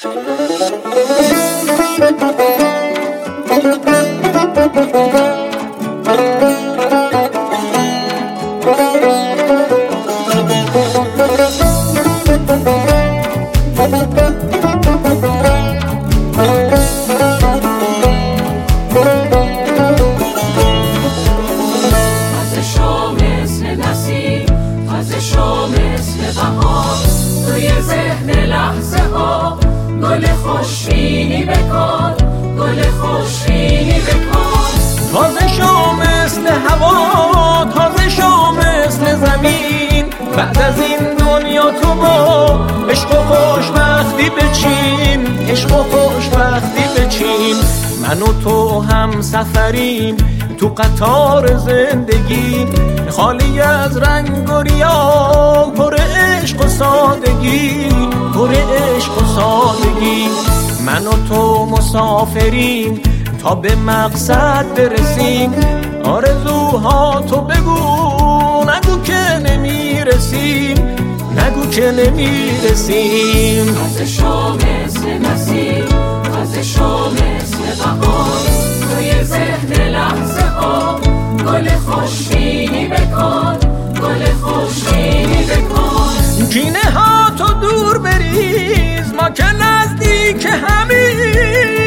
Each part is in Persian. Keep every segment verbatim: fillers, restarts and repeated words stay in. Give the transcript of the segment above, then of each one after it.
گل خوشبینی بکن، گل خوشبینی بکن. تازه شو مثل هوا، تازه شو مثل زمین. بعد از این دنیا تو با عشق و خوشبختی بچین، عشق و خوشبختی بچین. من و تو هم سفریم تو قطار زندگی، خالی از رنگ و ریا، پر عشق و سادگی، پر عشق و سادگی. من و تو مسافریم تا به مقصد برسیم. آرزوها تو بگو، نگو که نمیرسیم، نگو که نمیرسیم. تازه شو مثل نسیم، تازه شو مثل بهار. توی ذهن لحظه ها گل خوشبینی بکن، گل خوشبینی بکن. کینه ها تو دور بریز، ما که نزدیک همین.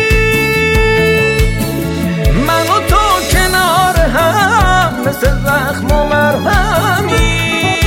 من و تو کنار هم مثل زخم و مرهمی.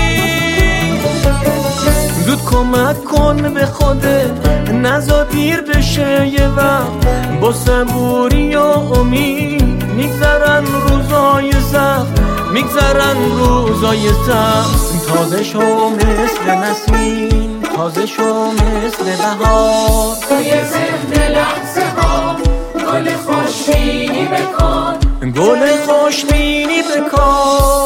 زود کمک کن به خودت، نزا دیر بشه یه وقت. با صبوری و امید میگذرن روزای سخت، میگذرن روزای سخت. تازه شو مثل نسیم، تازه شو مثل بهار. توی ذهن لحظه ها گل خوشبینی بکن، گل خوشبینی بکن.